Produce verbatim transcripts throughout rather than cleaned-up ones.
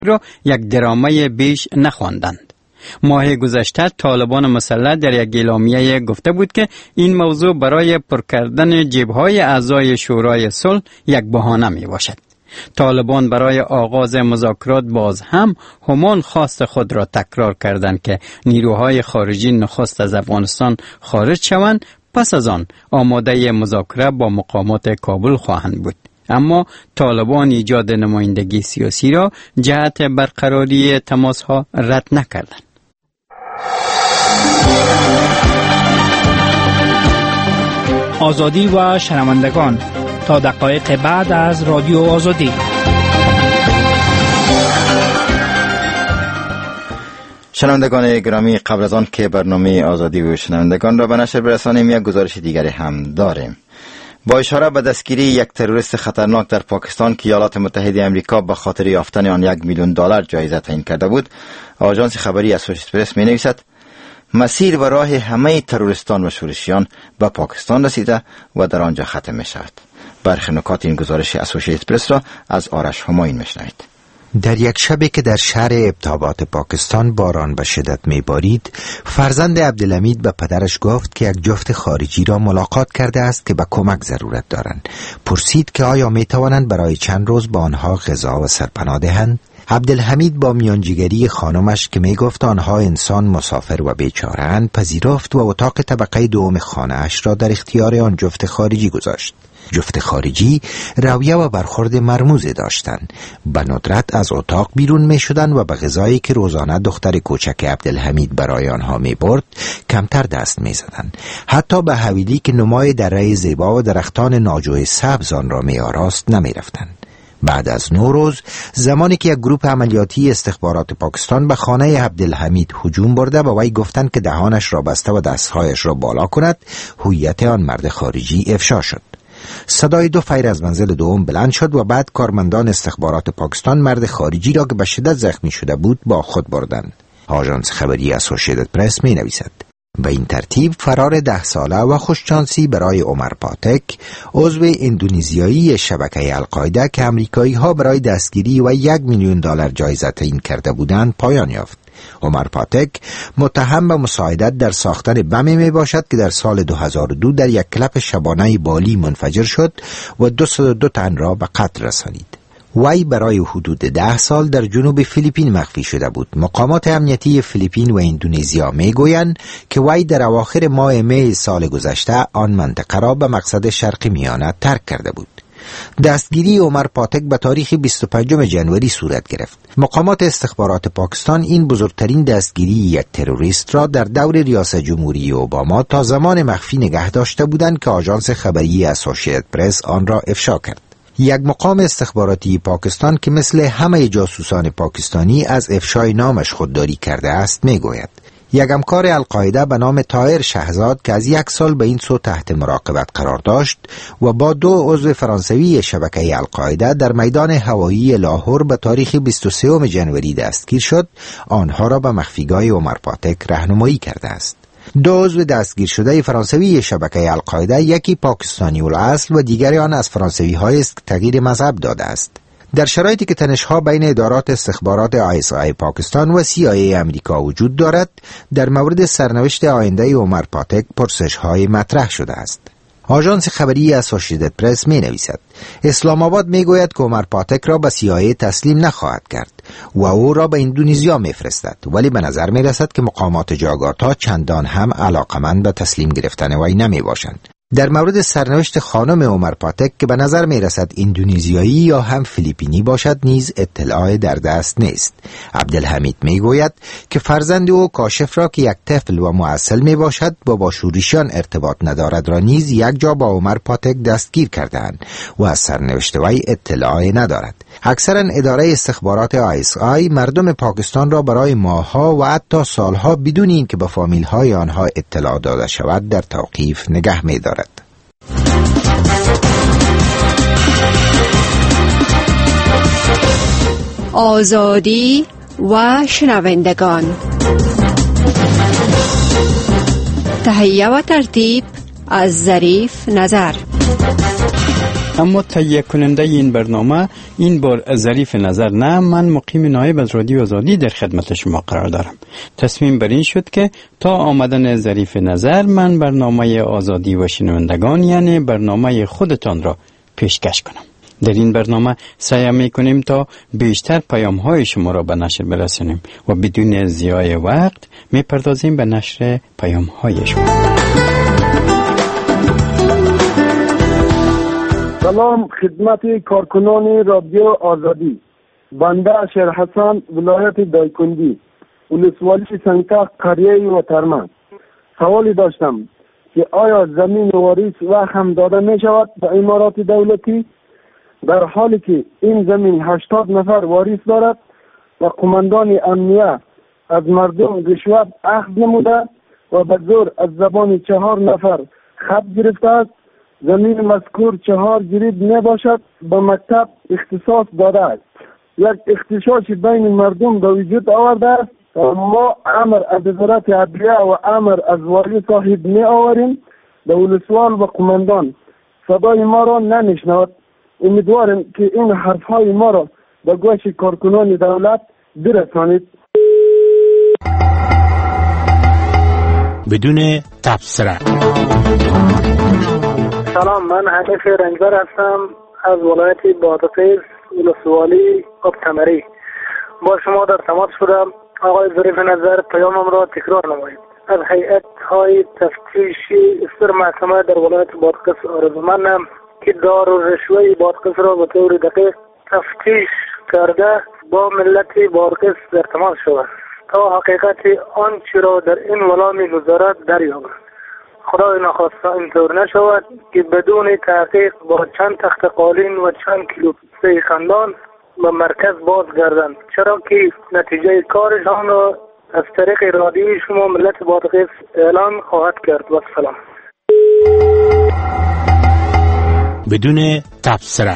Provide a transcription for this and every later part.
را یک درامه بیش نخواندند. ماه گذشته طالبان مسلح در یک اعلامیه گفته بود که این موضوع برای پر کردن جیب‌های اعضای شورای صلح یک بهانه می باشد. طالبان برای آغاز مذاکرات باز هم همان خواست خود را تکرار کردند که نیروهای خارجی نخست از افغانستان خارج شوند، پس از آن آماده مذاکره با مقامات کابل خواهند بود. اما طالبان ایجاد نمایندگی سیاسی را جهت برقراری تماس‌ها رد نکردند. آزادی و شنوندگان، تا دقایق بعد از رادیو آزادی. شنوندگان گرامی، قبل از آن که برنامه آزادی و شنوندگان را به نشر برسانیم، یک گزارش دیگری هم داریم. با اشاره به دستگیری یک تروریست خطرناک در پاکستان که ایالات متحده آمریکا به خاطر یافتن آن یک میلیون دلار جایزه تعیین کرده بود، آژانس خبری اسوسییتد پرس می نویسد مسیر و راه همه تروریستان و شورشیان به پاکستان رسیده و در آنجا ختم می شود. برخی نکات این گزارش اسوسییتد پرس را از آرش همایون میشنوید. در یک شبی که در شهر ابتابات پاکستان باران به شدت میبارید، فرزند عبدالحمید به پدرش گفت که یک جفت خارجی را ملاقات کرده است که به کمک ضرورت دارند. پرسید که آیا میتوانند برای چند روز با آنها غذا و سرپناه دهند. عبدالحمید با میانجیگری خانمش که میگفت آنها انسان مسافر و بیچاره‌اند پذیرفت و اتاق طبقه دوم خانه اش را در اختیار آن جفت خارجی گذاشت. جفت خارجی رویه و برخورد مرموزی داشتند. به ندرت از اتاق بیرون می شدند و به غذایی که روزانه دختر کوچک عبدالحمید برای آنها می برد کمتر دست می زدند. حتی به حویلی که نمای دره زیبا و درختان ناجوی سبز آن را می آراست نمی رفتند. بعد از نو روز، زمانی که یک گروه عملیاتی استخبارات پاکستان به خانه عبدالحمید هجوم برده و وی گفتند که دهانش را بسته و دستهایش را بالا کند، هویت آن مرد خارجی افشا شد. صدای دو فیر از منزل دوم بلند شد و بعد کارمندان استخبارات پاکستان مرد خارجی را که به شدت زخمی شده بود با خود بردند. آژانس خبری اسوسییتد پرس می نویسد به این ترتیب فرار ده ساله و خوششانسی برای عمر پاتک، عضو اندونزیایی شبکه القاعده که امریکایی ها برای دستگیری و یک میلیون دلار جایزه تعیین کرده بودند پایان یافت. عمر پاتک متهم به مساعدت در ساختن بمی می باشد که در سال دو هزار و دو در یک کلب شبانه بالی منفجر شد و دویست و دو تن را به قتل رسانید. وی برای حدود ده سال در جنوب فیلیپین مخفی شده بود. مقامات امنیتی فیلیپین و اندونزیا می گویند که وی در اواخر ماه می سال گذشته آن منطقه را به مقصد شرق میانه ترک کرده بود. دستگیری عمر پاتک به تاریخ بیست و پنجم ژانویه صورت گرفت. مقامات استخبارات پاکستان این بزرگترین دستگیری یک تروریست را در دور ریاست جمهوری اوباما تا زمان مخفی نگه داشته بودند که آژانس خبری اسوسییتد پرس آن را افشا کرد. یک مقام استخباراتی پاکستان که مثل همه جاسوسان پاکستانی از افشای نامش خودداری کرده است میگوید یک همکار القاعده به نام طاهر شهزاد که از یک سال به این سو تحت مراقبت قرار داشت و با دو عضو فرانسوی شبکه القاعده در میدان هوایی لاهور به تاریخ بیست و سوم ژانویه دستگیر شد، آنها را به مخفیگاه عمر پاتک راهنمایی کرده است. دو عضو دستگیر شده فرانسوی شبکه القاعده، یکی پاکستانی الاصل و دیگری آن از فرانسوی هایی است که تغییر مذهب داده است. در شرایطی که تنش‌ها بین ادارات استخبارات آی اس آی پاکستان و سی آی ای امریکا وجود دارد، در مورد سرنوشت آینده عمر پاتک پرسش‌های مطرح شده است. آژانس خبری اسوسییتد پرس می نویسد اسلام آباد می گوید که عمر پاتک را به سی آی ای تسلیم نخواهد کرد و او را به اندونزیا می فرستد، ولی به نظر می رسد که مقامات جاکارتا چندان هم علاقمند به تسلیم گرفتن وی نمی باشند. در مورد سرنوشت خانم عمر پاتک که به نظر می رسد اندونزیایی یا هم فیلیپینی باشد نیز اطلاع در دست نیست. عبدالحمید می گوید که فرزند او کاشف را که یک طفل و معسل می باشد و با شورشیان ارتباط ندارد را نیز یک جا با عمر پاتک دستگیر کردند و از سرنوشت وی اطلاع ندارد. اکثرا اداره استخبارات آی اس آی مردم پاکستان را برای ماه‌ها و حتی سالها بدون اینکه به فامیل‌های آنها اطلاع داده شود در توقیف نگه می‌دارد. آزادی و شنوندگان، تهیه و ترتیب از ظریف نظر. اما تهیه کننده این برنامه این بار ظریف نظر نه، من مقیم نایب از رادیو آزادی در خدمت شما قرار دارم. تصمیم بر این شد که تا آمدن ظریف نظر من برنامه آزادی و شنوندگان یعنی برنامه خودتان را پیشکش کنم. در این برنامه سعی میکنیم تا بیشتر پیام های شما را به نشر برسانیم و بدون ضیاع وقت میپردازیم به نشر پیام های شما. سلام خدمت کارکنان رادیو آزادی. بنده شیر حسن، ولایت دایکندی، ولسوالی سنگتاق، قریه و ترمن. سوالی داشتم که آیا زمین واریث و هم داده می شود به امارات دولتی در حالی که این زمین هشتاد نفر واریث دارد و قماندان امنیه از مردم رشوت اخذ نموده و به زور از زبان چهار نفر خط گرفته است. زمین مذکور چهار جرید می باشد، به مکتب اختصاص داده است. یک اختشاش بین مردم به وجود آورده است. ما امر از وزارت عدلیه و امر از والی صاحب می آوریم. به ولسوال و قماندان صدای ما را نمیشنود. امیدوارم که این حرف های ما را به گوش کارکنان دولت برسانید. بدون تبصره. سلام، من حنیف رنجبر هستم از ولایت بادغیس، ولسوالی آبتمری. با شما در تماس شدم. آقای ظریف نظر، پیامم را تکرار نمایید. از هیئت های تفتیشی استر محکمه در ولایت بادغیس آرزومندم که دار و رشوه بادغیس را به طور دقیق تفتیش کرده با ملت بادغیس در تماس شود تا حقیقت آنچه را در این ولا می‌گذارد دریابد. خدای نخواسته اینطور نشود که بدون تحقیق با چند تخت قالین و چند کیلو پیسه خندان به مرکز بازگردند، چرا که نتیجه کارشان را از طریق رادیوی شما ملت بادغیس اعلان خواهد کرد. و سلام. بدون تبصره.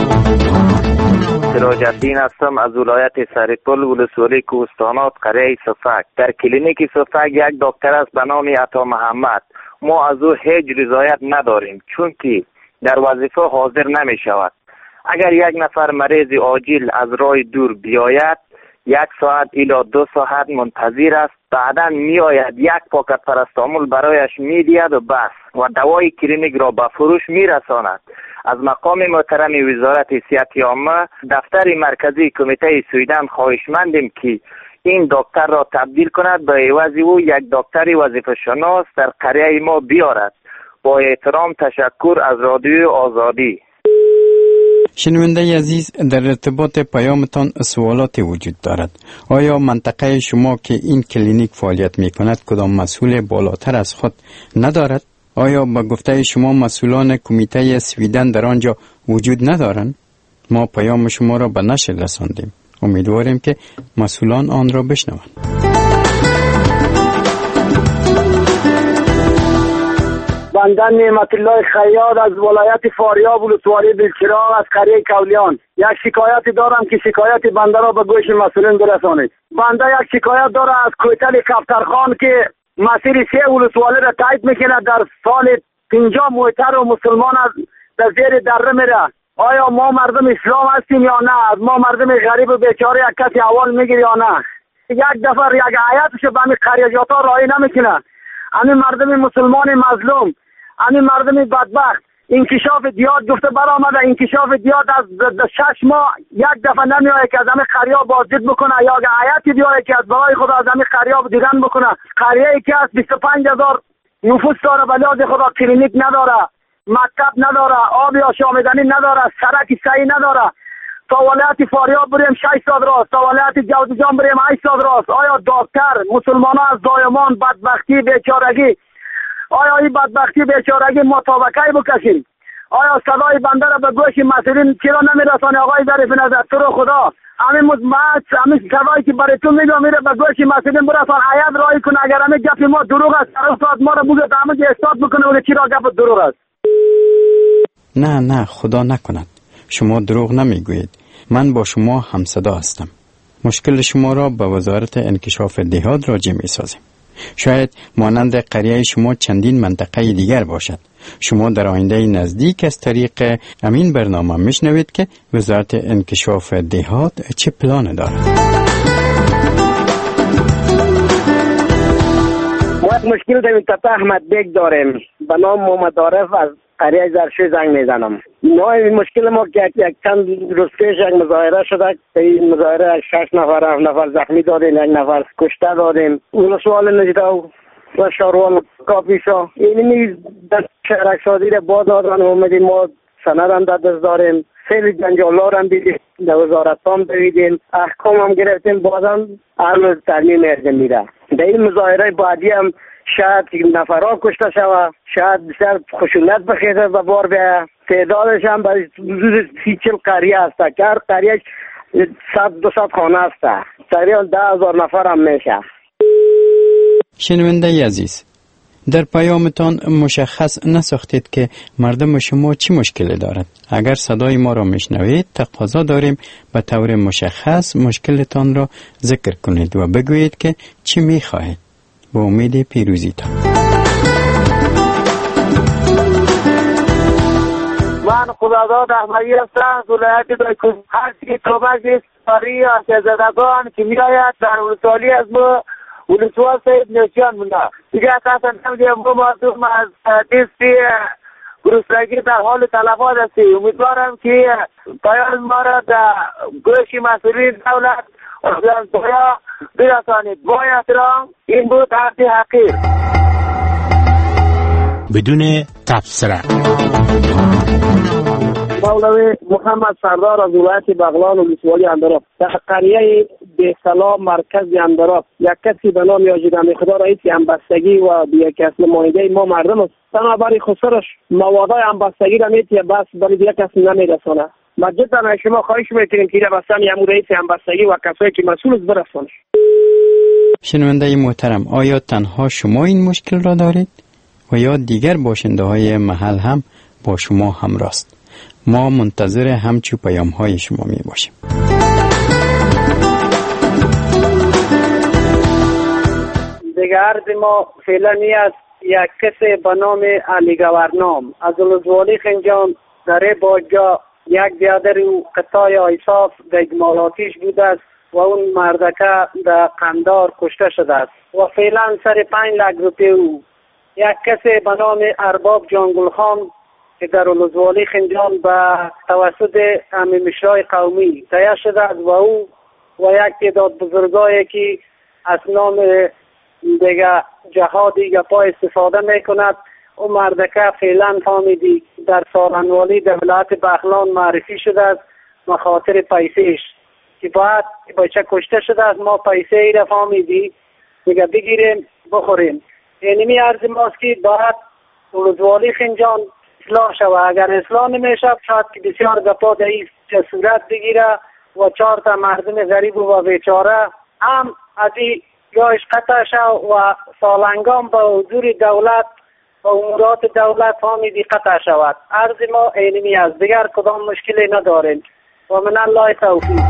سراج الدین هستم از ولایت سرپل، ولسوالی کوهستانات، قریه صفک. در کلینیک صفک یک دکتر است به نام عطا محمد. ما از او هیچ رضایت نداریم چون که در وظیفه حاضر نمی شود. اگر یک نفر مریض عاجل از راه دور بیاید، یک ساعت الی دو ساعت منتظر است، بعدا می آید یک پاکت پرستامول برایش می دید و بس و دوای کلینیک را به فروش می رساند. از مقام محترم وزارت صحت عامه، دفتر مرکزی کمیته سویدن خواهشمندیم که این دکتر را تبدیل کند به عوض او یک دکتر وظیفه شناس در قریه ما بیارد. با احترام تشکر از رادیو آزادی. شنونده عزیز، در ارتباط پیامتان سوالات وجود دارد. آیا منطقه شما که این کلینیک فعالیت می کند کدام مسئول بالاتر از خود ندارد؟ آیا با گفته شما مسئولان کمیته سویدن در آنجا وجود ندارند؟ ما پیام شما را به نشر رساندیم. امیدواریم که مسئولان آن را بشنوند. بنده نعمت الله خیاط از ولایت فاریاب، ولسوالی بلچراغ از قریه کولیان. یک شکایت دارم که شکایت بنده را به گوش مسئولین برسانید. بنده یک شکایت داره از کوتل کفترخان که مسیر سه ولسوالی را تایید میکنه. در سال پنجاه موتر و مسلمان از در زیر دره میره. آیا ما مردم اسلام هستیم یا نه؟ از ما مردم غریب و بیچاره یک کسی اول میگیری یا نه؟ یک دفعه یک آیاتش به همین قریجاتا رای نمیکنه. همین مردم مسلمان مظلوم، همین مردم بدبخت. انکشاف دیات گفته برآمده، انکشاف دیات از شش ماه یک دفعه نمیاد که از همین قریه بازدید بکنه یا آیاتی بیاره که از برای خدا از همین قریه دیدن بکنه. قریه ای که از بیست و پنج هزار نفوس داره ولی از خدا کلینیک نداره، مکتب نداره، آب آشامیدنی نداره، سرک صحیح نداره. تا ولایت فاریاب بریم شش ساعت راست، تا ولایت جوزجان بریم هشت ساعت راست. آیا دکتر مسلمان ها از دایمان بدبختی بیچارگی، آیا این بدبختی بیچارگی مطابقه بکشیم؟ آیا صدای بنده را به گوش مسئولین چرا نمیرسانه؟ آقای ظریف نظر تو رو خدا همین مطمئن همین صدایی که برای تو میگم میره به گوش مسئولین برسان، عیب رای کنه. اگر همین گپ ما دروغ است، هر استاد ما را بوده همه استاد بکنه و چرا گپ دروغ است؟ نه نه، خدا نکند. شما دروغ نمیگویید. من با شما همصدا هستم. مشکل شما را به وزارت انکشاف دهات راجع می سازیم. شاید مانند قریه شما چندین منطقه دیگر باشد. شما در آینده نزدیک از طریق همین برنامه میشنوید که وزارت انکشاف دهات چه پلان دارد. ما مشکل در منطقه احمد بیگ داریم. به نام محمد عارف از قریه زرشوی زنگ میزنم. ما مشکل ما که یک چند روز پیش یک مظاهره شده. این مظاهره شش نفر هفت نفر زخمی دادیم، یک نفر کشته دادیم. اون سوال نجده و شاروان کافیشا اینی در شهرک سازی را باز دادن اومدیم. ما سند هم در دست داریم، خیلی جنجالار هم دیدیم، در وزارت هم دیدیم، احکام هم گرفتیم، باز هم هر ترمیم ارزم میده. در این مظاهره بعدی هم شاید نفرها کشته شود، شاید بسیار خشونت بخیزه و بار بیاید. تعدادش هم برای حدود سی چل قریه هست که هر قریه صد دو صد خانه هست، تقریبا ده هزار نفر هم میشه. شنونده عزیز، در پیامتان مشخص نساختید که مردم شما چی مشکلی دارد. اگر صدای ما را میشنوید تقاضا داریم به طور مشخص مشکلتان را ذکر کنید و بگویید که چی میخواهید. با امید پیروزیتان. من خداداد احمدی هستم، ولایت دایکوب. هر چی توبک نیست باری آسیازدگان که میآید در ولسوالی از ما ولسوال سید نشان مونده. دیگه اساسا نمیدیم ما مردم از دیستی گرسنگی در حال تلفات هستیم. امیدوارم که پایان ما را در گوش مسئولین دولت اخلاق‌ها برسانید. با احترام، این بود حرفی حقیر بدون تبصره. مولوی محمد سردار از ولایت بغلان و ولسوالی اندراب در قریه بهسلام مرکز اندراب یک کسی به نام حاجی دمیخدا رئیس همبستگی و یک کس نماینده ما مردم است. بنابراین خسرش موادای همبستگی را میتیه بس برای یک کس نمیرسانه. ما جدا از شما خواهش میکنیم که بستن یمو رئیس همبستگی و کسایی که مسئول است برسانه. شنونده محترم، آیا تنها شما این مشکل را دارید و یا دیگر باشنده های محل هم با شما همراست؟ ما منتظر همچو پیام های شما می باشیم. دیگه عرض ما فعلا نیست. یک کسی به نام علی گورنام از ولسوالی خنجان در باجا یک بیادر او قطای آیصاف در اجمالاتیش بوده است و اون مردکه در قندار کشته شده است و فعلا سر پنج لک روپیه او. یک کسی به نام ارباب جانگل خان که در ولسوالی خنجان به توسط امی مشرای قومی تهیه شده است و او و یک تعداد بزرگایی که از نام دیگه جهادی گپا استفاده میکند. او مردکه فعلا فهمیدی در سارنوالی در ولایت بغلان معرفی شده است و خاطر پیسهش که باید بچه کشته شده است. ما پیسه ای را فهمیدی دیگه بگیریم بخوریم. اینمی عرض ماست که باید ولسوالی خنجان اصلاح شود. اگر اصلاح نمیشه شاید که بسیار گپا در این صورت بگیره و چهار تا مردم غریب و بیچاره هم از این جایش قطع شد و سالنگان به حضور دولت و امورات دولت فهمیدی قطع شود. عرض ما اینمی از دیگر کدام مشکلی نداریم و من الله توفیق.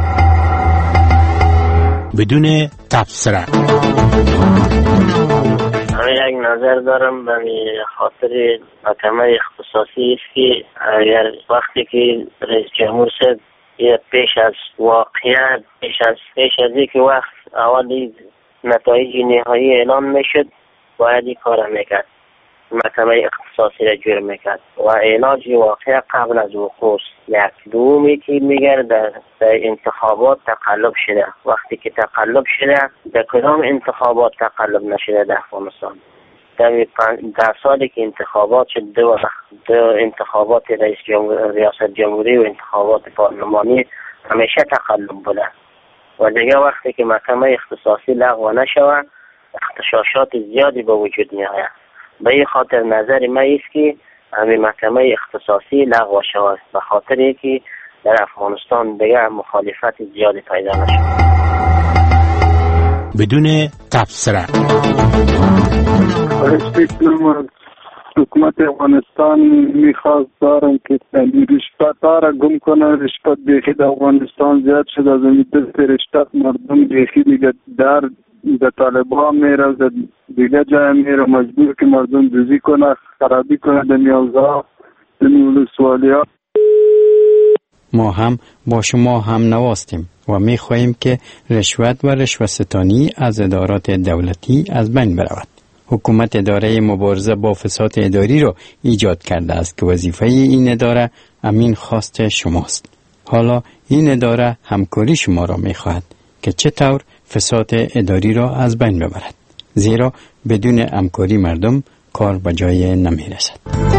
بدون تبصره. من یک نظر دارم به خاطر محکمه اختصاصی است که اگر وقتی که رئیس جمهور صاحب پیش از واقعیت پیش از پیش از یک وقت اولی نتایج نهایی اعلام میشد باید این کار میکرد، محکمه اختصاصی را جور میکرد و علاج واقع قبل از وقوع. یک دومی که میگه در, در انتخابات تقلب شده. وقتی که تقلب شده در کدام انتخابات تقلب نشده در افغانستان؟ در, در سالی که انتخابات شد دو, دو انتخابات رئیس جمهور، ریاست جمهوری و انتخابات پارلمانی همیشه تقلب بوده و دیگه وقتی که محکمه اختصاصی لغو نشود اختشاشات زیادی به وجود میآید. به این خاطر نظر من است که همین محکمه اختصاصی لغو شود به خاطر اینکه در افغانستان دیگه مخالفت زیادی پیدا نشود. بدون تبصره. حکومت افغانستان میخواست دارم که رشوت ها را گم کنه. رشوت بیخی در افغانستان زیاد شد. از این دست رشوت مردم بیخی دیگه در در طالبان میره، در دیگه جای میره، مجبور که مردم دوزی کنه، خرابی کنه در میوزا در ولسوالی ها. ما هم با شما هم نواستیم و می خواهیم که رشوت و رشوه‌ستانی از ادارات دولتی از بین برود. حکومت اداره مبارزه با فساد اداری را ایجاد کرده است که وظیفه این اداره امین خواست شماست. حالا این اداره همکاری شما را می خواهد که چطور فساد اداری را از بین ببرد، زیرا بدون همکاری مردم کار به جای نمی رسد.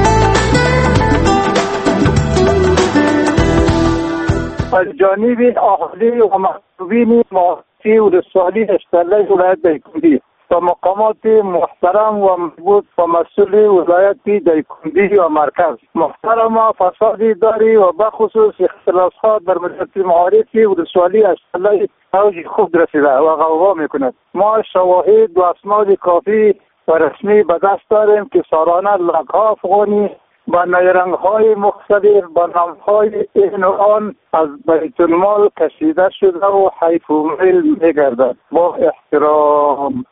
از جانب اهالی و مسئولین معاصی و رسالی اشتراک ولایت دایکنډي و مقامات محترم و مربوط و مسئول ولایت دایکنډي و مرکز، محترم فسادی داری و بخصوص اختلافات در مجلس معارف و رسالی اشتراک اوج خود رسیده و غوغا میکند. ما شواهد و اسناد کافی و رسمی به دست داریم که سالانه لک‌ها افغانی با نیرنگ‌های مختلف با نام‌های این و آن از بیت المال کشیده شده و حیف و میل می‌گردد. با احترام.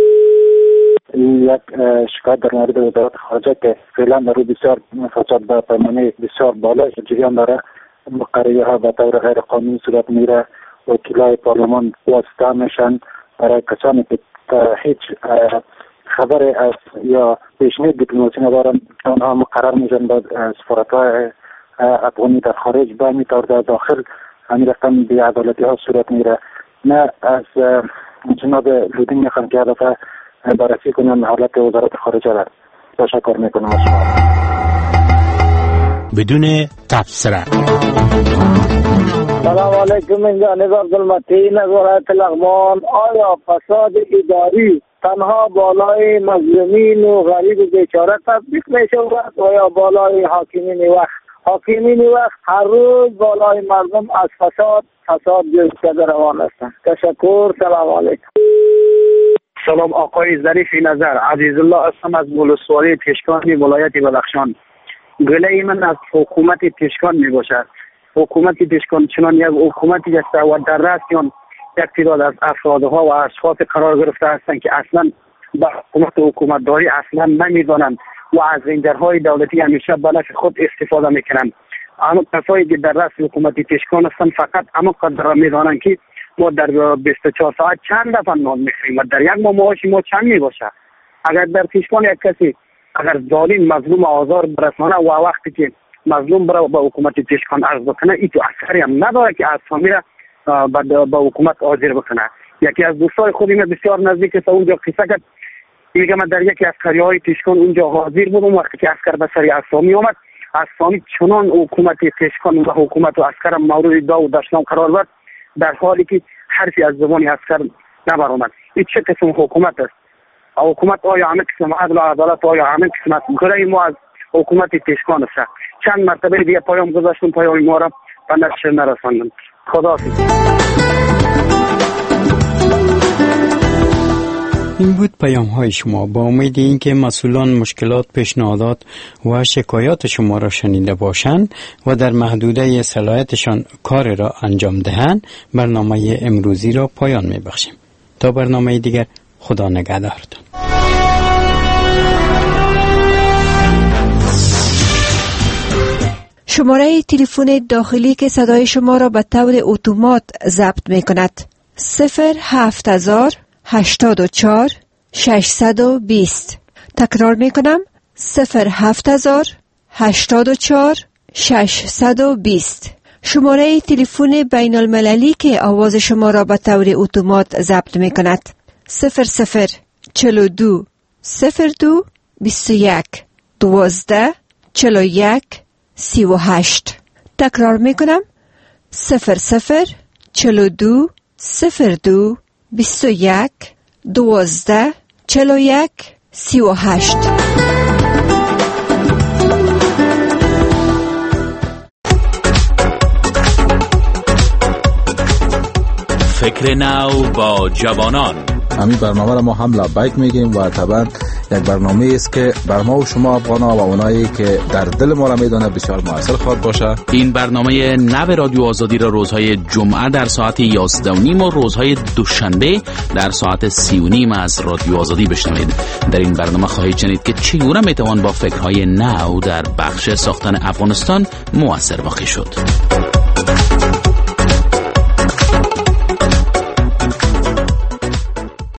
یک شکایت در مورد وزارت خارجه که فعلا در روی بسیار فساد به پیمانه بسیار بالا جریان داره، مقرریه ها به طور غیر قانونی صورت میره، وکیلای پارلمان واسطه میشن برای کسانی که هیچ خبر از یا پیشنهاد دیپلماسی ندارن، آنها مقرر میشن به سفارت‌های افغانی در خارج به میتور در داخل همین رقم بی‌عدالتی ها صورت میره. نه از جناب لودین میخوام که البته بررسی کنن حالت وزارت خارجه را. تشکر میکنم از شما. بدون تبصره. سلام علیکم، من جانب عبدالمتین از ولایت لغمان. آیا فساد اداری تنها بالای مظلومین و غریب و بیچاره تطبیق می شود و یا بالای حاکمین وقت؟ حاکمین وقت هر روز بالای مردم از فساد فساد گرفتگی روان هستند. تشکر. سلام علیکم. سلام آقای ظریف نظر، عزیز الله هستم از ولسوالی تشکان ولایت بدخشان. گله من از حکومت تشکان می باشد. حکومت تشکان چنان یک حکومتی است و در رأس یک تعداد از افرادها و اشخاص قرار گرفته هستند که اصلا با حکومت و حکومتداری اصلا نمیدانند و از رنجرهای دولتی همیشه به نفع خود استفاده میکنند. اما کسایی که در رأس حکومت تشکان هستند فقط اما قدر میدانند که ما در بیست و چهار ساعت چند دفعه نان میخوریم و در یک ماه معاش ما چند میباشه. اگر در تشکان یک کسی اگر ظالم مظلوم آزار برسانه و وقتی که مظلوم برای با حکومت تشکان عرض بکنه، این تو اثری هم نداره که اسامی را با حکومت حاضر بکنه. یکی از دوستای خودی من بسیار نزدیک است، اونجا قصه کرد، میگه من در یکی از قریه‌های تشکان اونجا حاضر بودم، وقتی که عسکر به سر اسامی اومد، اسامی چنان حکومت تشکان و حکومت و عسکر مورد داو داشتن قرار داد در حالی که حرفی از زبان عسکر نبرآمد. این چه قسم حکومت است؟ حکومت آیا همه قسم عدل و عدالت آیا همه قسم است؟ گره ما از حکومت تشکان است. چند مرتبه دیگه پیام گذاشتم، پیام ما را به نشر نرساندم. خداحافظ. این بود پیام های شما. با امید اینکه مسئولان مشکلات، پیشنهادات و شکایات شما را شنیده باشند و در محدوده صلاحیتشان کار را انجام دهند، برنامه امروزی را پایان می بخشیم. تا برنامه دیگر، خدا نگهدارتان. شماره تلفن داخلی که صدای شما را به طور اتومات ضبط می کند صفر هفت هزار هشتاد و چهار ششصد و بیست. تکرار می کنم صفر هفت هزار هشتاد و چهار ششصد و بیست. شماره تلفن بین المللی که آواز شما را به طور اتومات ضبط می کند صفر صفر چهل و دو صفر دو بیست و یک دوازده چهل و یک سی و هشت. تکرار می کنم صفر صفر چهل و دو صفر دو بیست و یک دوازده چهل و یک سی و هشت. فکر نو با جوانان. همین برنامه را ما هم لبیک میگیم و طبعا یک برنامه است که بر ما و شما افغانا و اونایی که در دل ما را میدونه بسیار موثر خواهد باشه. این برنامه نو رادیو آزادی را روزهای جمعه در ساعت یازده و نیم و روزهای دوشنبه در ساعت سی و نیم از رادیو آزادی بشنوید. در این برنامه خواهید شنید که چگونه میتوان با فکرهای نو در بخش ساختن افغانستان موثر واقع شد.